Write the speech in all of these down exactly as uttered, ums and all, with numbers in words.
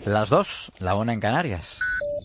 Las dos, la una en Canarias.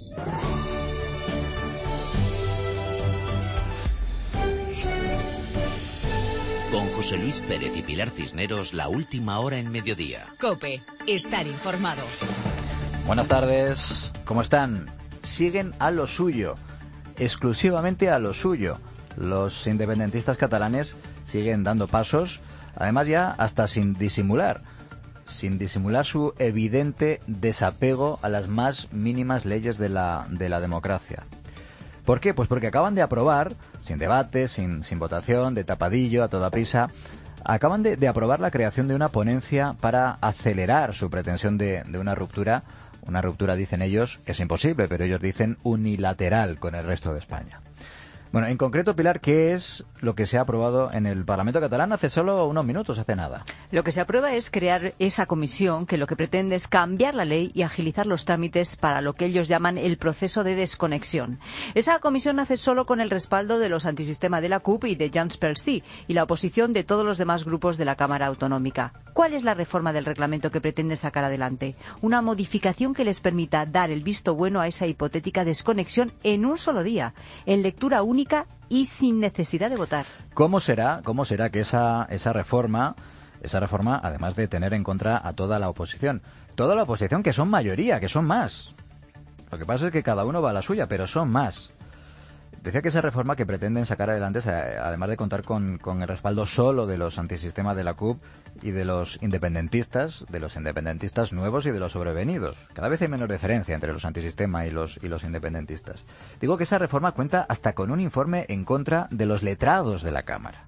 Con José Luis Pérez y Pilar Cisneros, la última hora en mediodía. COPE, estar informado. Buenas tardes, ¿cómo están? Siguen a lo suyo, exclusivamente a lo suyo. Los independentistas catalanes siguen dando pasos, además ya hasta sin disimular, sin disimular su evidente desapego a las más mínimas leyes de la, de la democracia. ¿Por qué? Pues porque acaban de aprobar, sin debate, sin, sin votación, de tapadillo, a toda prisa, acaban de, de aprobar la creación de una ponencia para acelerar su pretensión de, de una ruptura, una ruptura, dicen ellos, que es imposible, pero ellos dicen unilateral con el resto de España. Bueno, en concreto, Pilar, ¿qué es lo que se ha aprobado en el Parlamento catalán hace solo unos minutos, hace nada? Lo que se aprueba es crear esa comisión que lo que pretende es cambiar la ley y agilizar los trámites para lo que ellos llaman el proceso de desconexión. Esa comisión nace solo con el respaldo de los antisistema de la C U P y de Junts pel Sí y la oposición de todos los demás grupos de la Cámara Autonómica. ¿Cuál es la reforma del reglamento que pretende sacar adelante? Una modificación que les permita dar el visto bueno a esa hipotética desconexión en un solo día, en lectura única y sin necesidad de votar. ¿Cómo será, cómo será que esa, esa reforma, esa reforma, además de tener en contra a toda la oposición, toda la oposición que son mayoría, que son más? Lo que pasa es que cada uno va a la suya, pero son más. Decía que esa reforma que pretenden sacar adelante, además de contar con, con el respaldo solo de los antisistemas de la C U P y de los independentistas, de los independentistas nuevos y de los sobrevenidos. Cada vez hay menos diferencia entre los antisistemas y los, y los independentistas. Digo que esa reforma cuenta hasta con un informe en contra de los letrados de la Cámara.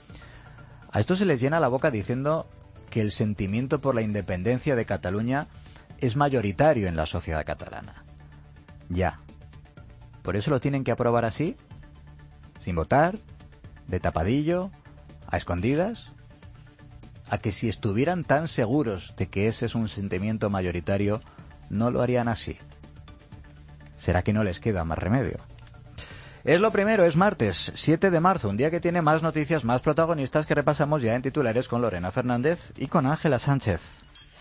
A esto se les llena la boca diciendo que el sentimiento por la independencia de Cataluña es mayoritario en la sociedad catalana. Ya. ¿Por eso lo tienen que aprobar así? ¿Sin votar? ¿De tapadillo? ¿A escondidas? ¿A que si estuvieran tan seguros de que ese es un sentimiento mayoritario, no lo harían así? ¿Será que no les queda más remedio? Es lo primero, es martes, siete de marzo, un día que tiene más noticias, más protagonistas que repasamos ya en titulares con Lorena Fernández y con Ángela Sánchez.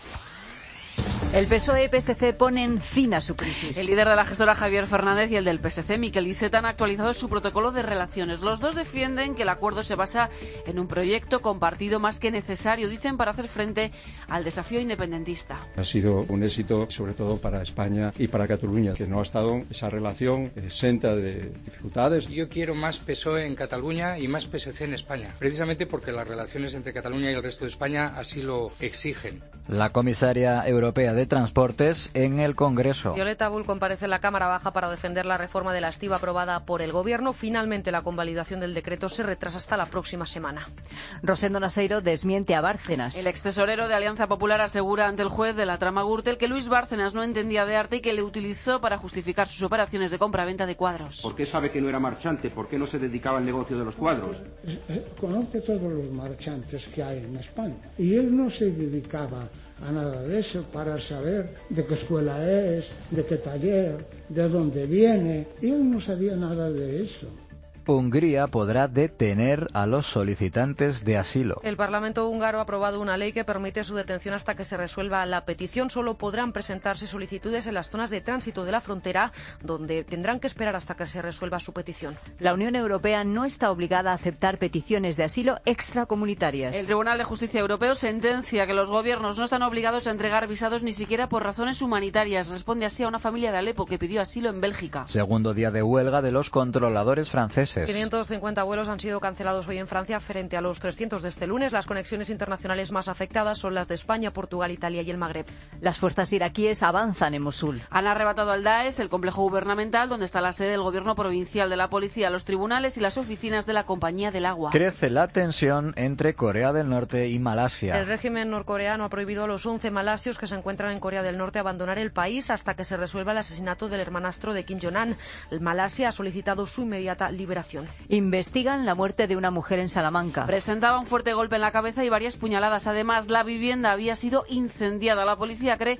El P S O E y P S C ponen fin a su crisis. El líder de la gestora, Javier Fernández, y el del P S C, Miquel Iceta, han actualizado su protocolo de relaciones. Los dos defienden que el acuerdo se basa en un proyecto compartido más que necesario, dicen, para hacer frente al desafío independentista. Ha sido un éxito, sobre todo para España y para Cataluña, que no ha estado esa relación exenta de dificultades. Yo quiero más P S O E en Cataluña y más P S C en España, precisamente porque las relaciones entre Cataluña y el resto de España así lo exigen. La comisaria europea de Transportes en el Congreso. Violeta Bulc comparece en la Cámara Baja para defender la reforma de la estiba aprobada por el Gobierno. Finalmente, la convalidación del decreto se retrasa hasta la próxima semana. Rosendo Naseiro desmiente a Bárcenas. El extesorero de Alianza Popular asegura ante el juez de la trama Gürtel que Luis Bárcenas no entendía de arte y que le utilizó para justificar sus operaciones de compra-venta de cuadros. ¿Por qué sabe que no era marchante? ¿Por qué no se dedicaba al negocio de los cuadros? Conoce todos los marchantes que hay en España y él no se dedicaba a nada de eso, para saber de qué escuela es, de qué taller, de dónde viene, y él no sabía nada de eso. Hungría podrá detener a los solicitantes de asilo. El Parlamento húngaro ha aprobado una ley que permite su detención hasta que se resuelva la petición. Solo podrán presentarse solicitudes en las zonas de tránsito de la frontera, donde tendrán que esperar hasta que se resuelva su petición. La Unión Europea no está obligada a aceptar peticiones de asilo extracomunitarias. El Tribunal de Justicia Europeo sentencia que los gobiernos no están obligados a entregar visados ni siquiera por razones humanitarias. Responde así a una familia de Alepo que pidió asilo en Bélgica. Segundo día de huelga de los controladores franceses. quinientos cincuenta vuelos han sido cancelados hoy en Francia frente a los trescientos de este lunes. Las conexiones internacionales más afectadas son las de España, Portugal, Italia y el Magreb. Las fuerzas iraquíes avanzan en Mosul. Han arrebatado al Daesh el complejo gubernamental donde está la sede del gobierno provincial, de la policía, los tribunales y las oficinas de la Compañía del Agua. Crece la tensión entre Corea del Norte y Malasia. El régimen norcoreano ha prohibido a los once malasios que se encuentran en Corea del Norte abandonar el país hasta que se resuelva el asesinato del hermanastro de Kim Jong-un. Malasia ha solicitado su inmediata liberación. Investigan la muerte de una mujer en Salamanca. Presentaba un fuerte golpe en la cabeza y varias puñaladas. Además, la vivienda había sido incendiada. La policía cree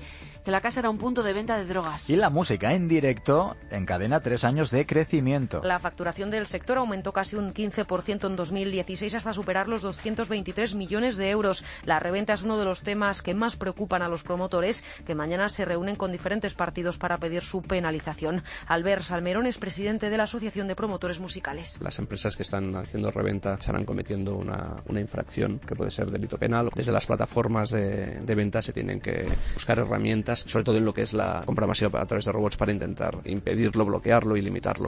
que la casa era un punto de venta de drogas. Y la música en directo encadena tres años de crecimiento. La facturación del sector aumentó casi un quince por ciento en dos mil dieciséis hasta superar los doscientos veintitrés millones de euros. La reventa es uno de los temas que más preocupan a los promotores, que mañana se reúnen con diferentes partidos para pedir su penalización. Albert Salmerón es presidente de la Asociación de Promotores Musicales. Las empresas que están haciendo reventa estarán cometiendo una, una infracción que puede ser delito penal. Desde las plataformas de, de venta se tienen que buscar herramientas, sobre todo en lo que es la compra masiva a través de robots, para intentar impedirlo, bloquearlo y limitarlo.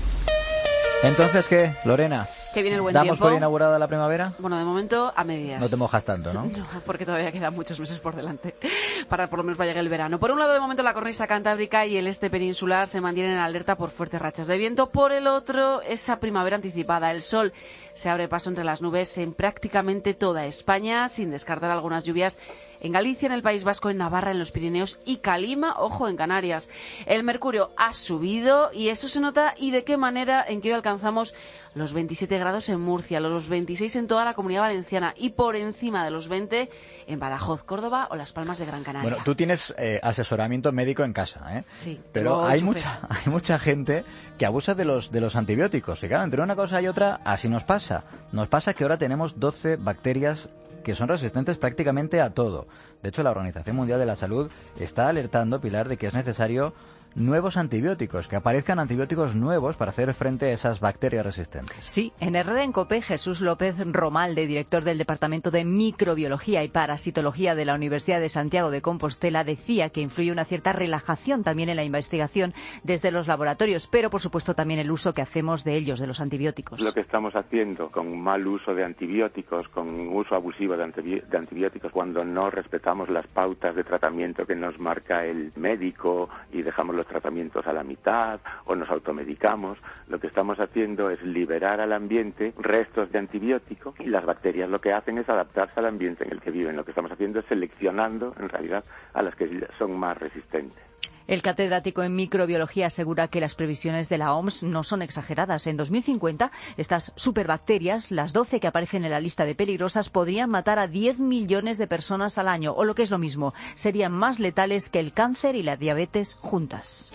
Entonces, ¿qué, Lorena? Que viene el buen ¿Damos tiempo. por inaugurada la primavera? Bueno, de momento a medias. No te mojas tanto, ¿no? No, porque todavía quedan muchos meses por delante para por lo menos para llegar el verano. Por un lado, de momento, la cornisa cantábrica y el este peninsular se mantienen en alerta por fuertes rachas de viento. Por el otro, esa primavera anticipada. El sol se abre paso entre las nubes en prácticamente toda España, sin descartar algunas lluvias en Galicia, en el País Vasco, en Navarra, en los Pirineos y Calima, ojo, en Canarias. El mercurio ha subido y eso se nota. ¿Y de qué manera? En que hoy alcanzamos los veintisiete grados en Murcia, los veintiséis en toda la Comunidad Valenciana y por encima de los veinte en Badajoz, Córdoba o Las Palmas de Gran Canaria. Bueno, tú tienes eh, asesoramiento médico en casa, ¿eh? Sí. Pero hay mucha, hay mucha gente que abusa de los, de los antibióticos. Y claro, entre una cosa y otra, así nos pasa. Nos pasa que ahora tenemos doce bacterias que son resistentes prácticamente a todo. De hecho, la Organización Mundial de la Salud está alertando, Pilar, de que es necesario nuevos antibióticos, que aparezcan antibióticos nuevos para hacer frente a esas bacterias resistentes. Sí, en Herrera en Cope, Jesús López Romalde, director del Departamento de Microbiología y Parasitología de la Universidad de Santiago de Compostela, decía que influye una cierta relajación también en la investigación desde los laboratorios, pero por supuesto también el uso que hacemos de ellos, de los antibióticos. Lo que estamos haciendo con mal uso de antibióticos, con uso abusivo de, antibi- de antibióticos, cuando no respetamos las pautas de tratamiento que nos marca el médico y dejamos los tratamientos a la mitad o nos automedicamos, lo que estamos haciendo es liberar al ambiente restos de antibiótico y las bacterias lo que hacen es adaptarse al ambiente en el que viven. Lo que estamos haciendo es seleccionando en realidad a las que son más resistentes. El catedrático en microbiología asegura que las previsiones de la O M S no son exageradas. En dos mil cincuenta, estas superbacterias, las doce que aparecen en la lista de peligrosas, podrían matar a diez millones de personas al año, o lo que es lo mismo, serían más letales que el cáncer y la diabetes juntas.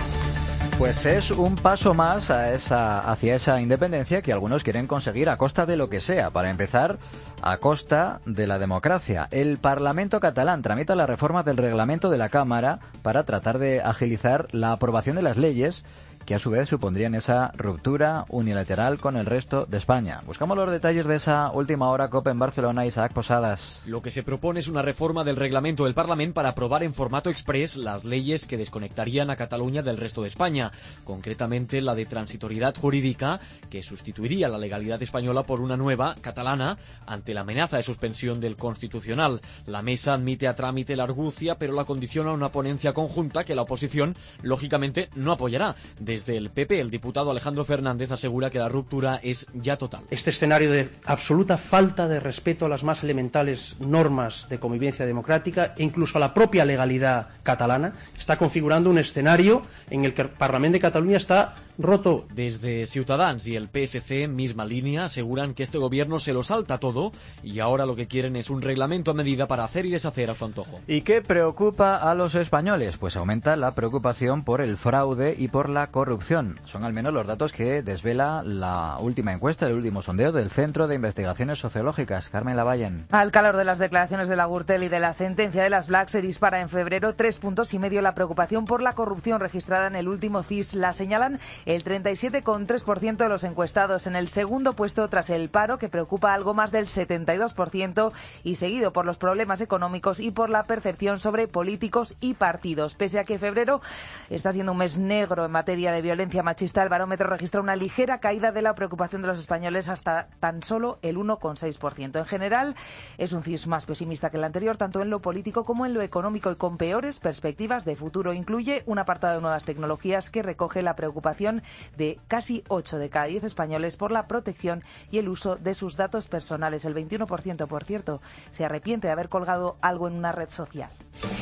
Pues es un paso más a esa, hacia esa independencia que algunos quieren conseguir a costa de lo que sea. Para empezar, a costa de la democracia. El Parlamento catalán tramita la reforma del reglamento de la Cámara para tratar de agilizar la aprobación de las leyes que a su vez supondrían esa ruptura unilateral con el resto de España. Buscamos los detalles de esa última hora COPE en Barcelona. Isaac Posadas. Lo que se propone es una reforma del reglamento del Parlament para aprobar en formato express las leyes que desconectarían a Cataluña del resto de España, concretamente la de transitoriedad jurídica, que sustituiría la legalidad española por una nueva, catalana, ante la amenaza de suspensión del Constitucional. La mesa admite a trámite la argucia, pero la condiciona a una ponencia conjunta que la oposición, lógicamente, no apoyará. Desde el P P, el diputado Alejandro Fernández asegura que la ruptura es ya total. Este escenario de absoluta falta de respeto a las más elementales normas de convivencia democrática e incluso a la propia legalidad catalana está configurando un escenario en el que el Parlamento de Cataluña está roto. Desde Ciutadans y el P S C, misma línea, aseguran que este gobierno se lo salta todo y ahora lo que quieren es un reglamento a medida para hacer y deshacer a su antojo. ¿Y qué preocupa a los españoles? Pues aumenta la preocupación por el fraude y por la corrupción. Son al menos los datos que desvela la última encuesta, el último sondeo del Centro de Investigaciones Sociológicas. Carmen Lavallen. Al calor de las declaraciones de la Gürtel y de la sentencia de las Black, se dispara en febrero tres puntos y medio la preocupación por la corrupción registrada en el último C I S. La señalan el treinta y siete coma tres por ciento de los encuestados. En el segundo puesto, tras el paro, que preocupa algo más del setenta y dos por ciento, y seguido por los problemas económicos y por la percepción sobre políticos y partidos. Pese a que febrero está siendo un mes negro en materia de violencia machista, el barómetro registra una ligera caída de la preocupación de los españoles hasta tan solo el uno coma seis por ciento. En general, es un C I S más pesimista que el anterior, tanto en lo político como en lo económico, y con peores perspectivas de futuro. Incluye un apartado de nuevas tecnologías que recoge la preocupación de casi ocho de cada diez españoles por la protección y el uso de sus datos personales. El veintiuno por ciento, por cierto, se arrepiente de haber colgado algo en una red social.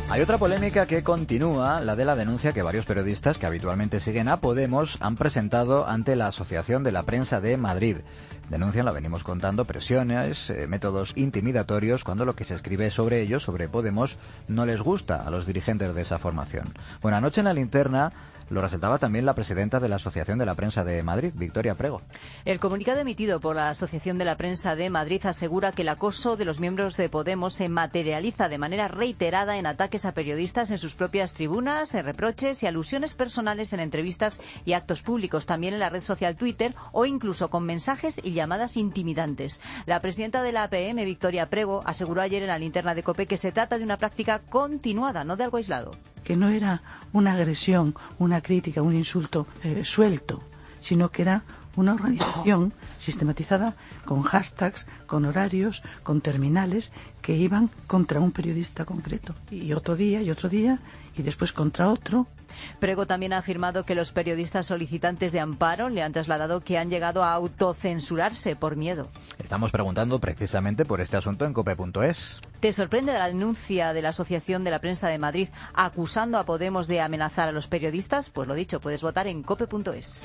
Hay otra polémica que continúa, la de la denuncia que varios periodistas que habitualmente siguen a Podemos han presentado ante la Asociación de la Prensa de Madrid. Denuncian, la venimos contando, presiones, eh, métodos intimidatorios cuando lo que se escribe sobre ellos, sobre Podemos, no les gusta a los dirigentes de esa formación. Bueno, anoche en la linterna lo resaltaba también la presidenta de la Asociación de la Prensa de Madrid, Victoria Prego. El comunicado emitido por la Asociación de la Prensa de Madrid asegura que el acoso de los miembros de Podemos se materializa de manera reiterada en ataques a periodistas en sus propias tribunas, en reproches y alusiones personales en entrevistas y actos públicos, también en la red social Twitter o incluso con mensajes y llamadas intimidantes. La presidenta de la A P M, Victoria Prego, aseguró ayer en la linterna de COPE que se trata de una práctica continuada, no de algo aislado. Que no era una agresión, una crítica, un insulto eh, suelto, sino que era una organización sistematizada con hashtags, con horarios, con terminales que iban contra un periodista concreto. Y otro día, y otro día, y después contra otro. Prego también ha afirmado que los periodistas solicitantes de amparo le han trasladado que han llegado a autocensurarse por miedo. Estamos preguntando precisamente por este asunto en cope punto es. ¿Te sorprende la denuncia de la Asociación de la Prensa de Madrid acusando a Podemos de amenazar a los periodistas? Pues lo dicho, puedes votar en cope punto es.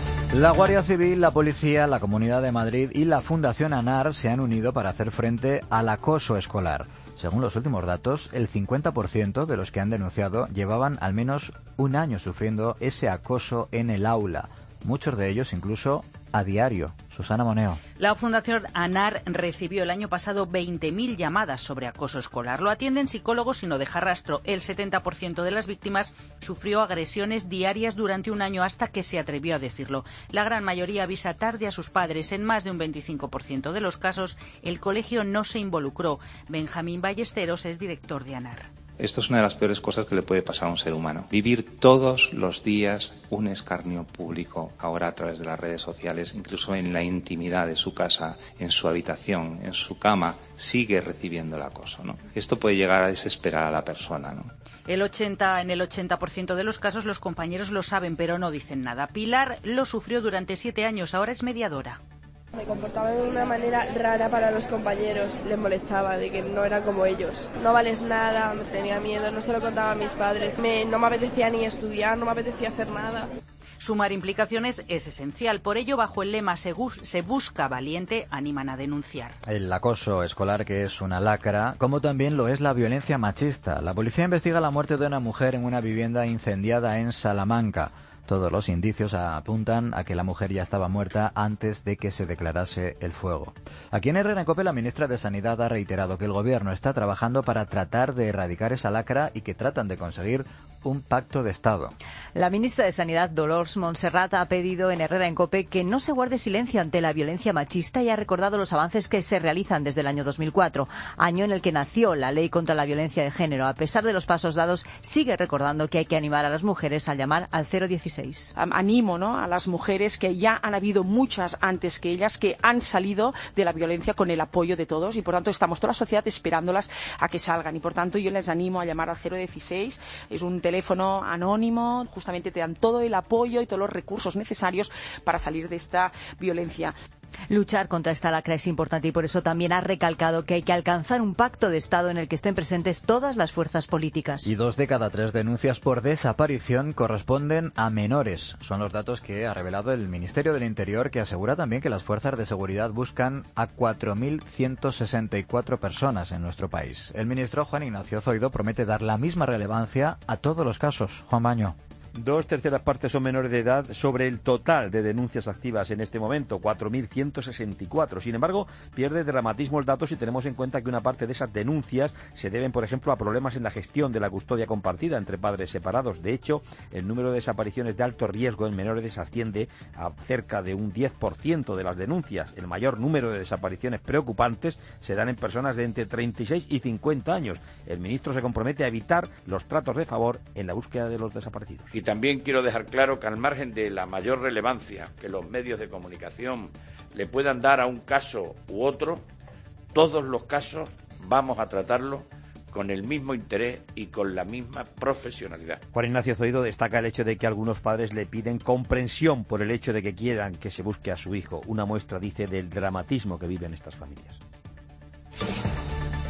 La Guardia Civil, la Policía, la Comunidad de Madrid y la Fundación ANAR se han unido para hacer frente al acoso escolar. Según los últimos datos, el cincuenta por ciento de los que han denunciado llevaban al menos un año sufriendo ese acoso en el aula. Muchos de ellos incluso a diario. Susana Moneo. La Fundación ANAR recibió el año pasado veinte mil llamadas sobre acoso escolar. Lo atienden psicólogos y no deja rastro. El setenta por ciento de las víctimas sufrió agresiones diarias durante un año hasta que se atrevió a decirlo. La gran mayoría avisa tarde a sus padres. En más de un veinticinco por ciento de los casos, el colegio no se involucró. Benjamín Ballesteros es director de ANAR. Esto es una de las peores cosas que le puede pasar a un ser humano. Vivir todos los días un escarnio público, ahora a través de las redes sociales, incluso en la intimidad de su casa, en su habitación, en su cama, sigue recibiendo el acoso, ¿no? Esto puede llegar a desesperar a la persona, ¿no? El ochenta, en el ochenta por ciento de los casos los compañeros lo saben, pero no dicen nada. Pilar lo sufrió durante siete años, ahora es mediadora. Me comportaba de una manera rara para los compañeros, les molestaba de que no era como ellos. No vales nada, me tenía miedo, no se lo contaba a mis padres, me, no me apetecía ni estudiar, no me apetecía hacer nada. Sumar implicaciones es esencial, por ello bajo el lema se, se busca valiente, animan a denunciar. El acoso escolar, que es una lacra, como también lo es la violencia machista. La policía investiga la muerte de una mujer en una vivienda incendiada en Salamanca. Todos los indicios apuntan a que la mujer ya estaba muerta antes de que se declarase el fuego. Aquí en Herrera en COPE, la ministra de Sanidad ha reiterado que el gobierno está trabajando para tratar de erradicar esa lacra y que tratan de conseguir un pacto de Estado. La ministra de Sanidad, Dolors Montserrat, ha pedido en Herrera en COPE que no se guarde silencio ante la violencia machista y ha recordado los avances que se realizan desde el año dos mil cuatro, año en el que nació la Ley contra la Violencia de Género. A pesar de los pasos dados, sigue recordando que hay que animar a las mujeres a llamar al cero dieciséis. Animo, ¿no?, a las mujeres, que ya han habido muchas antes que ellas, que han salido de la violencia con el apoyo de todos y por tanto estamos toda la sociedad esperándolas a que salgan y por tanto yo les animo a llamar al cero dieciséis. Es un teléfono anónimo, justamente te dan todo el apoyo y todos los recursos necesarios para salir de esta violencia. Luchar contra esta lacra es importante y por eso también ha recalcado que hay que alcanzar un pacto de Estado en el que estén presentes todas las fuerzas políticas. Y dos de cada tres denuncias por desaparición corresponden a menores. Son los datos que ha revelado el Ministerio del Interior, que asegura también que las fuerzas de seguridad buscan a cuatro mil ciento sesenta y cuatro personas en nuestro país. El ministro Juan Ignacio Zoido promete dar la misma relevancia a todos los casos. Juan Baño. Dos terceras partes son menores de edad sobre el total de denuncias activas en este momento, cuatro mil ciento sesenta y cuatro. Sin embargo, pierde dramatismo el dato si tenemos en cuenta que una parte de esas denuncias se deben, por ejemplo, a problemas en la gestión de la custodia compartida entre padres separados. De hecho, el número de desapariciones de alto riesgo en menores asciende a cerca de un diez por ciento de las denuncias. El mayor número de desapariciones preocupantes se dan en personas de entre treinta y seis y cincuenta años. El ministro se compromete a evitar los tratos de favor en la búsqueda de los desaparecidos. Y también quiero dejar claro que al margen de la mayor relevancia que los medios de comunicación le puedan dar a un caso u otro, todos los casos vamos a tratarlos con el mismo interés y con la misma profesionalidad. Juan Ignacio Zoido destaca el hecho de que algunos padres le piden comprensión por el hecho de que quieran que se busque a su hijo. Una muestra, dice, del dramatismo que viven estas familias.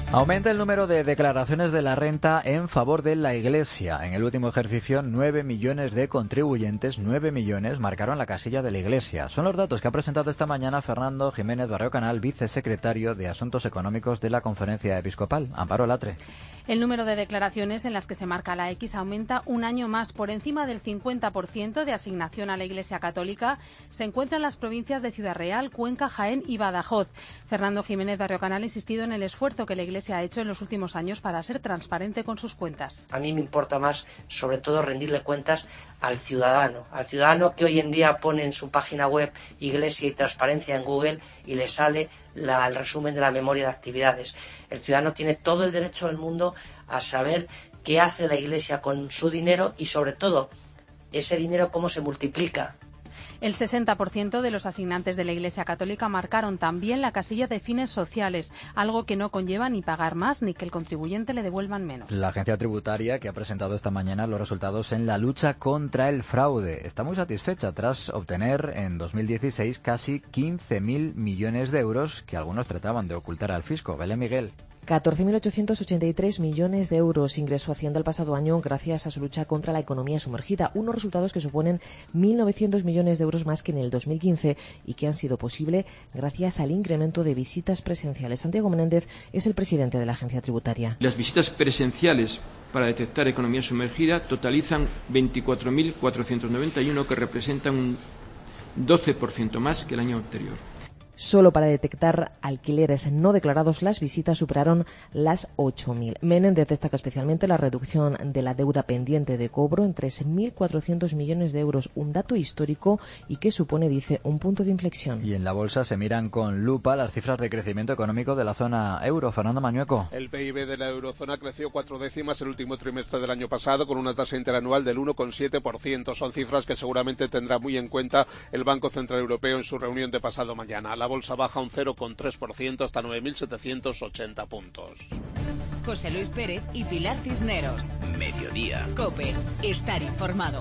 Aumenta el número de declaraciones de la renta en favor de la Iglesia. En el último ejercicio, nueve millones de contribuyentes, nueve millones, marcaron la casilla de la Iglesia. Son los datos que ha presentado esta mañana Fernando Jiménez Barrio Canal, vicesecretario de Asuntos Económicos de la Conferencia Episcopal. Amparo Latre. El número de declaraciones en las que se marca la X aumenta un año más. Por encima del cincuenta por ciento de asignación a la Iglesia Católica se encuentran las provincias de Ciudad Real, Cuenca, Jaén y Badajoz. Fernando Jiménez Barrio Canal ha insistido en el esfuerzo que la Iglesia ha hecho en los últimos años para ser transparente con sus cuentas. A mí me importa más, sobre todo, rendirle cuentas al ciudadano, al ciudadano que hoy en día pone en su página web Iglesia y Transparencia en Google y le sale la, el resumen de la memoria de actividades. El ciudadano tiene todo el derecho del mundo a saber qué hace la Iglesia con su dinero y, sobre todo, ese dinero cómo se multiplica. El sesenta por ciento de los asignantes de la Iglesia Católica marcaron también la casilla de fines sociales, algo que no conlleva ni pagar más ni que el contribuyente le devuelvan menos. La agencia tributaria, que ha presentado esta mañana los resultados en la lucha contra el fraude, está muy satisfecha tras obtener en dos mil dieciséis casi quince mil millones de euros que algunos trataban de ocultar al fisco. Belén Miguel. catorce mil ochocientos ochenta y tres millones de euros ingresó Hacienda el pasado año gracias a su lucha contra la economía sumergida, unos resultados que suponen mil novecientos millones de euros más que en el dos mil quince y que han sido posible gracias al incremento de visitas presenciales. Santiago Menéndez es el presidente de la agencia tributaria. Las visitas presenciales para detectar economía sumergida totalizan veinticuatro mil cuatrocientos noventa y uno, que representan un doce por ciento más que el año anterior. Solo para detectar alquileres no declarados las visitas superaron las ocho mil. Menéndez destaca especialmente la reducción de la deuda pendiente de cobro en tres mil cuatrocientos millones de euros, un dato histórico y que supone, dice, un punto de inflexión. Y en la bolsa se miran con lupa las cifras de crecimiento económico de la zona euro. Fernando Mañueco. El P I B de la eurozona creció cuatro décimas el último trimestre del año pasado con una tasa interanual del uno coma siete por ciento. Son cifras que seguramente tendrá muy en cuenta el Banco Central Europeo en su reunión de pasado mañana. La bolsa baja un cero coma tres por ciento hasta nueve mil setecientos ochenta puntos. José Luis Pérez y Pilar Cisneros. Mediodía. COPE. Estar informado.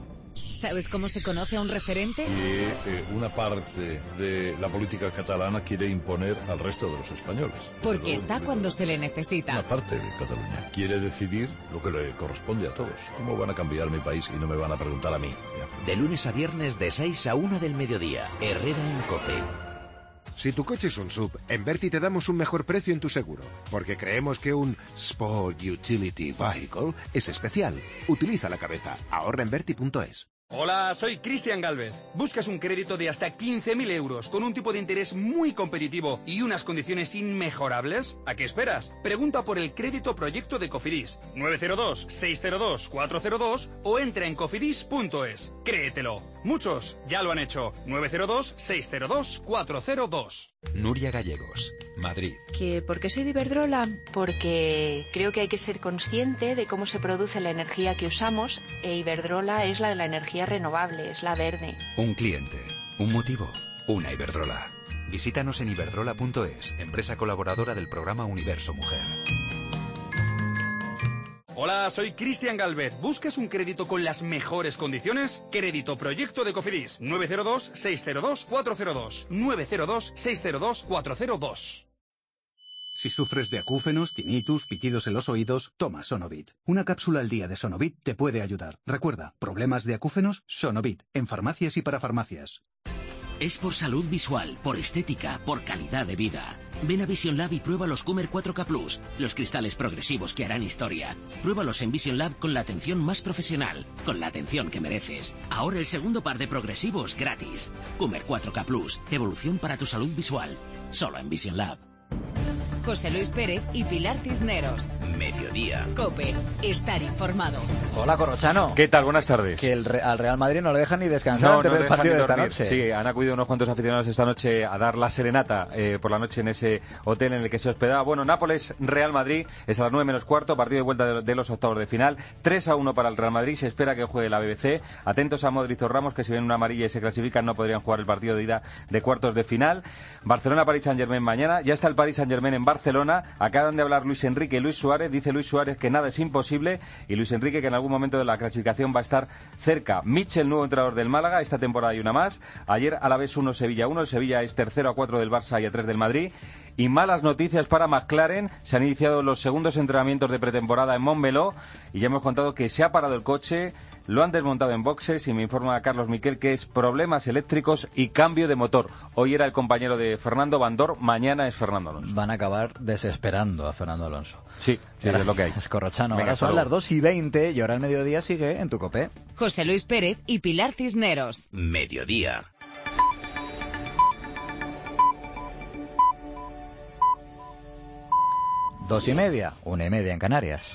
¿Sabes cómo se conoce a un referente? Que eh, una parte de la política catalana quiere imponer al resto de los españoles. Porque está cuando se le necesita. Una parte de Cataluña quiere decidir lo que le corresponde a todos. ¿Cómo van a cambiar mi país y no me van a preguntar a mí? De lunes a viernes de seis a una del mediodía. Herrera en COPE. Si tu coche es un S U V, en Berti te damos un mejor precio en tu seguro, porque creemos que un Sport Utility Vehicle es especial. Utiliza la cabeza. Ahorra en Berti punto es. Hola, soy Cristian Gálvez. ¿Buscas un crédito de hasta quince mil euros con un tipo de interés muy competitivo y unas condiciones inmejorables? ¿A qué esperas? Pregunta por el crédito proyecto de Cofidis. nueve cero dos, seis cero dos, cuatro cero dos o entra en cofidis punto es. Créetelo. Muchos ya lo han hecho. nueve cero dos, seis cero dos, cuatro cero dos. Nuria Gallegos, Madrid. ¿Que por qué soy de Iberdrola? Porque creo que hay que ser consciente de cómo se produce la energía que usamos e Iberdrola es la de la energía renovable, es la verde. Un cliente, un motivo, una Iberdrola. Visítanos en iberdrola punto es, empresa colaboradora del programa Universo Mujer. Hola, soy Cristian Gálvez. ¿Buscas un crédito con las mejores condiciones? Crédito proyecto de Cofidis. nueve cero dos, seis cero dos, cuatro cero dos. nueve cero dos, seis cero dos, cuatro cero dos. Si sufres de acúfenos, tinnitus, pitidos en los oídos, toma Sonovit. Una cápsula al día de Sonovit te puede ayudar. Recuerda, ¿problemas de acúfenos? Sonovit, en farmacias y para farmacias. Es por salud visual, por estética, por calidad de vida. Ven a Vision Lab y prueba los Coomer cuatro K Plus, los cristales progresivos que harán historia. Pruébalos en Vision Lab con la atención más profesional, con la atención que mereces. Ahora el segundo par de progresivos gratis. Coomer cuatro K Plus, evolución para tu salud visual. Solo en Vision Lab. José Luis Pérez y Pilar Cisneros. Mediodía. COPE. Estar informado. Hola, Corrochano. ¿Qué tal? Buenas tardes. Que el Re- al Real Madrid no le dejan ni descansar No, antes no del dejan partido ni de esta dormir. noche. Sí, han acudido unos cuantos aficionados esta noche a dar la serenata eh, por la noche en ese hotel en el que se hospedaba. Bueno, Nápoles, Real Madrid, es a las nueve menos cuarto, partido de vuelta de, de los octavos de final. tres a uno para el Real Madrid, se espera que juegue la B B C. Atentos a Modric o Ramos, que si ven una amarilla y se clasifican no podrían jugar el partido de ida de cuartos de final. Barcelona-Paris Saint-Germain mañana. Ya está el Paris Saint-Germain en Barcelona. Barcelona. Acaban de hablar Luis Enrique y Luis Suárez. Dice Luis Suárez que nada es imposible y Luis Enrique que en algún momento de la clasificación va a estar cerca. Mitchell, nuevo entrenador del Málaga, esta temporada hay una más. Ayer Alavés uno, Sevilla uno. El Sevilla es tercero a cuatro del Barça y a tres del Madrid. Y malas noticias para McLaren. Se han iniciado los segundos entrenamientos de pretemporada en Montmeló y ya hemos contado que se ha parado el coche, lo han desmontado en boxes y me informa Carlos Miquel que es problemas eléctricos y cambio de motor. Hoy era el compañero de Fernando Bandor, mañana es Fernando Alonso. Van a acabar desesperando a Fernando Alonso. Sí, sí, es lo que hay. Es Corrochano. Venga, ahora son las dos y veinte y ahora el mediodía sigue en tu COPE. José Luis Pérez y Pilar Cisneros. Mediodía. Dos y media, una y media en Canarias.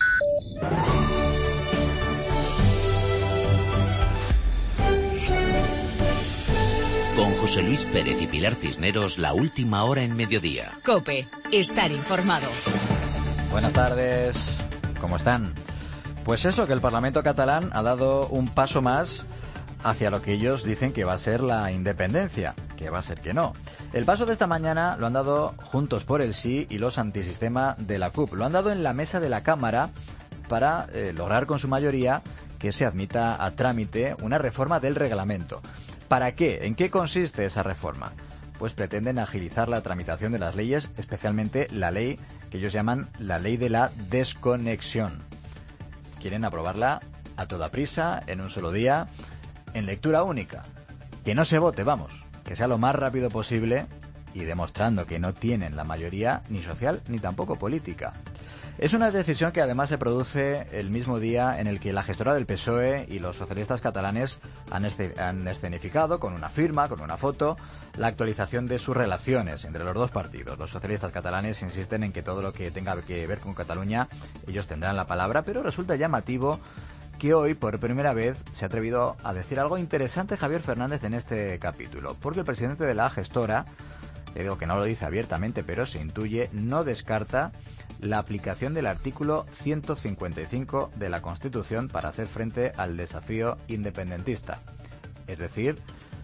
Con José Luis Pérez y Pilar Cisneros, la última hora en mediodía. COPE, estar informado. Buenas tardes, ¿cómo están? Pues eso, que el Parlamento catalán ha dado un paso más hacia lo que ellos dicen que va a ser la independencia, que va a ser que no. El paso de esta mañana lo han dado Juntos por el Sí y los antisistema de la C U P. Lo han dado en la mesa de la Cámara para eh, lograr con su mayoría que se admita a trámite una reforma del reglamento. ¿Para qué? ¿En qué consiste esa reforma? Pues pretenden agilizar la tramitación de las leyes, especialmente la ley que ellos llaman la ley de la desconexión. Quieren aprobarla a toda prisa, en un solo día, en lectura única. Que no se vote, vamos, que sea lo más rápido posible y demostrando que no tienen la mayoría ni social ni tampoco política. Es una decisión que además se produce el mismo día en el que la gestora del P S O E y los socialistas catalanes han, escen- han escenificado con una firma, con una foto, la actualización de sus relaciones entre los dos partidos. Los socialistas catalanes insisten en que todo lo que tenga que ver con Cataluña ellos tendrán la palabra, pero resulta llamativo que hoy, por primera vez, se ha atrevido a decir algo interesante Javier Fernández en este capítulo, porque el presidente de la gestora, le digo que no lo dice abiertamente, pero se intuye, no descarta la aplicación del artículo ciento cincuenta y cinco de la Constitución para hacer frente al desafío independentista. Es decir,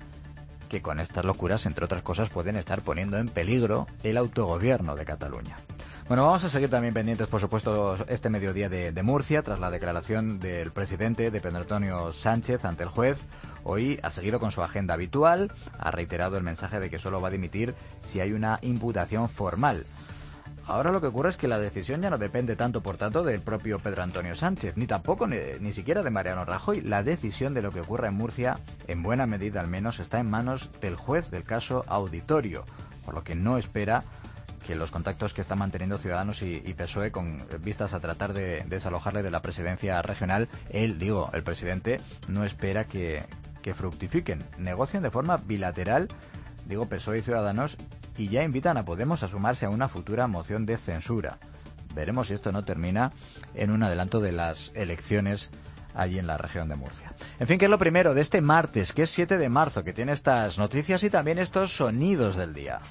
que con estas locuras, entre otras cosas, pueden estar poniendo en peligro el autogobierno de Cataluña. Bueno, vamos a seguir también pendientes, por supuesto, este mediodía de, de Murcia, tras la declaración del presidente, de Pedro Antonio Sánchez, ante el juez. Hoy ha seguido con su agenda habitual, ha reiterado el mensaje de que solo va a dimitir si hay una imputación formal. Ahora lo que ocurre es que la decisión ya no depende tanto, por tanto, del propio Pedro Antonio Sánchez, ni tampoco ni, ni siquiera de Mariano Rajoy. La decisión de lo que ocurra en Murcia, en buena medida al menos, está en manos del juez del caso Auditorio, por lo que no espera que los contactos que están manteniendo Ciudadanos y, y P S O E con vistas a tratar de, de desalojarle de la presidencia regional, él, digo, el presidente, no espera que, que fructifiquen. Negocian de forma bilateral, digo, P S O E y Ciudadanos, y ya invitan a Podemos a sumarse a una futura moción de censura. Veremos si esto no termina en un adelanto de las elecciones allí en la región de Murcia. En fin, que es lo primero de este martes, que es siete de marzo, que tiene estas noticias y también estos sonidos del día.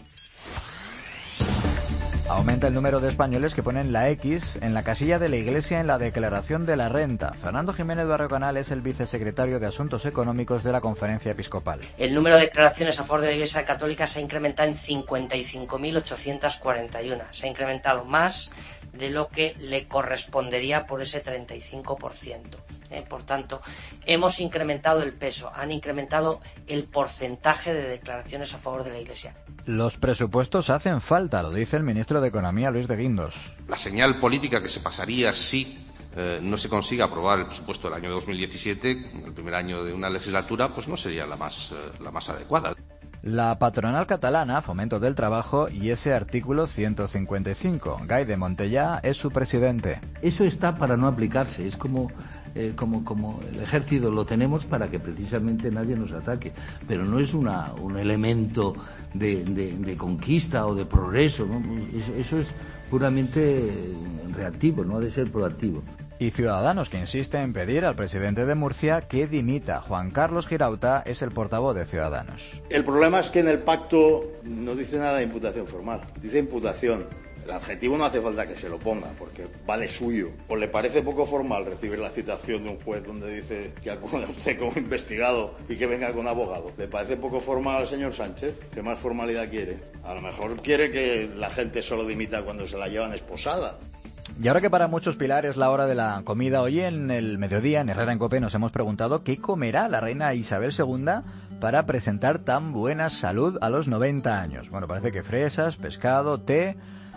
Aumenta el número de españoles que ponen la X en la casilla de la Iglesia en la declaración de la renta. Fernando Jiménez Barrio Canal es el vicesecretario de Asuntos Económicos de la Conferencia Episcopal. El número de declaraciones a favor de la Iglesia Católica se ha incrementado en cincuenta y cinco mil ochocientos cuarenta y uno. Se ha incrementado más de lo que le correspondería por ese treinta y cinco por ciento. Eh, por tanto, hemos incrementado el peso, han incrementado el porcentaje de declaraciones a favor de la Iglesia. Los presupuestos hacen falta, lo dice el ministro de Economía, Luis de Guindos. La señal política que se pasaría si eh, no se consiga aprobar el presupuesto del año dos mil diecisiete, el primer año de una legislatura, pues no sería la más, eh, la más adecuada. La patronal catalana, Fomento del Trabajo, y ese artículo ciento cincuenta y cinco. Gai de Montellà es su presidente. Eso está para no aplicarse, es como, eh, como, como el ejército lo tenemos para que precisamente nadie nos ataque, pero no es una, un elemento de, de, de conquista o de progreso, ¿no? Eso, eso es puramente reactivo, no ha de ser proactivo. Y Ciudadanos, que insiste en pedir al presidente de Murcia que dimita. Juan Carlos Girauta es el portavoz de Ciudadanos. El problema es que en el pacto no dice nada de imputación formal, dice imputación. El adjetivo no hace falta que se lo ponga, porque vale suyo. ¿O le parece poco formal recibir la citación de un juez donde dice que acude a usted como investigado y que venga con abogado? ¿Le parece poco formal al señor Sánchez? ¿Qué más formalidad quiere? A lo mejor quiere que la gente solo dimita cuando se la llevan esposada. Y ahora que para muchos, Pilar, es la hora de la comida, hoy en el mediodía, en Herrera en COPE, nos hemos preguntado qué comerá la reina Isabel segunda para presentar tan buena salud a los noventa años. Bueno, parece que fresas, pescado, té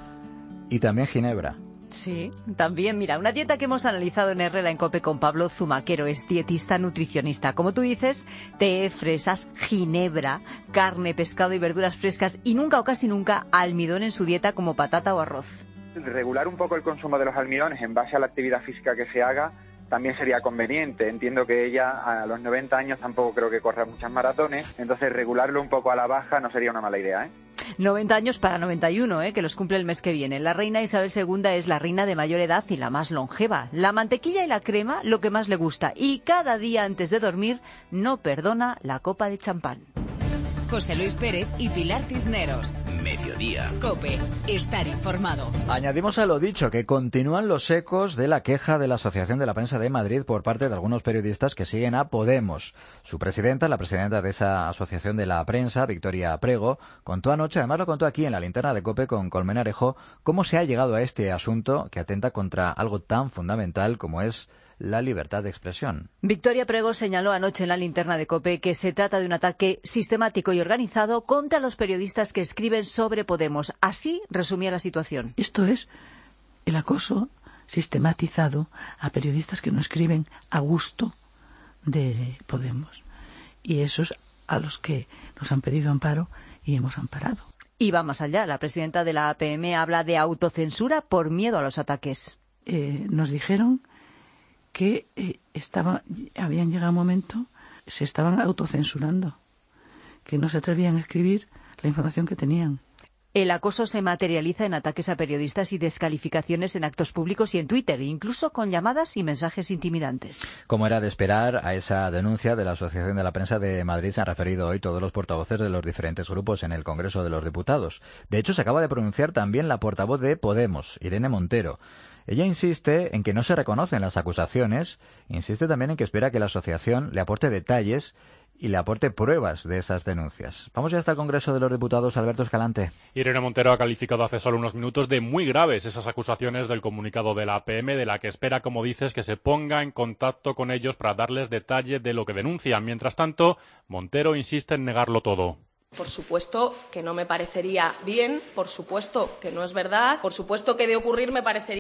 y también ginebra. Sí, también, mira, una dieta que hemos analizado en Herrera en COPE con Pablo Zumaquero, es dietista nutricionista. Como tú dices, té, fresas, ginebra, carne, pescado y verduras frescas y nunca o casi nunca almidón en su dieta como patata o arroz. Regular un poco el consumo de los almidones en base a la actividad física que se haga también sería conveniente. Entiendo que ella a los noventa años tampoco creo que corra muchas maratones, entonces regularlo un poco a la baja no sería una mala idea, ¿eh? noventa años para noventa y uno, ¿eh? Que los cumple el mes que viene. La reina Isabel segunda es la reina de mayor edad y la más longeva. La mantequilla y la crema, lo que más le gusta. Y cada día antes de dormir no perdona la copa de champán. José Luis Pérez y Pilar Cisneros. Mediodía. COPE. Estar informado. Añadimos a lo dicho que continúan los ecos de la queja de la Asociación de la Prensa de Madrid por parte de algunos periodistas que siguen a Podemos. Su presidenta, la presidenta de esa Asociación de la Prensa, Victoria Prego, contó anoche, además lo contó aquí en la linterna de COPE con Colmenarejo, cómo se ha llegado a este asunto que atenta contra algo tan fundamental como es la libertad de expresión. Victoria Prego señaló anoche en la linterna de COPE que se trata de un ataque sistemático y organizado contra los periodistas que escriben sobre Podemos. Así resumía la situación. Esto es el acoso sistematizado a periodistas que no escriben a gusto de Podemos. Y esos a los que nos han pedido amparo y hemos amparado. Y va más allá. La presidenta de la A P M habla de autocensura por miedo a los ataques. Eh, nos dijeron que eh, estaba, habían llegado un momento, se estaban autocensurando, que no se atrevían a escribir la información que tenían. El acoso se materializa en ataques a periodistas y descalificaciones en actos públicos y en Twitter, incluso con llamadas y mensajes intimidantes. Como era de esperar, a esa denuncia de la Asociación de la Prensa de Madrid se han referido hoy todos los portavoces de los diferentes grupos en el Congreso de los Diputados. De hecho, se acaba de pronunciar también la portavoz de Podemos, Irene Montero. Ella insiste en que no se reconocen las acusaciones, insiste también en que espera que la asociación le aporte detalles y le aporte pruebas de esas denuncias. Vamos ya hasta el Congreso de los Diputados, Alberto Escalante. Irene Montero ha calificado hace solo unos minutos de muy graves esas acusaciones del comunicado de la A P M, de la que espera, como dices, que se ponga en contacto con ellos para darles detalle de lo que denuncian. Mientras tanto, Montero insiste en negarlo todo. Por supuesto que no me parecería bien, por supuesto que no es verdad, por supuesto que de ocurrir me parecería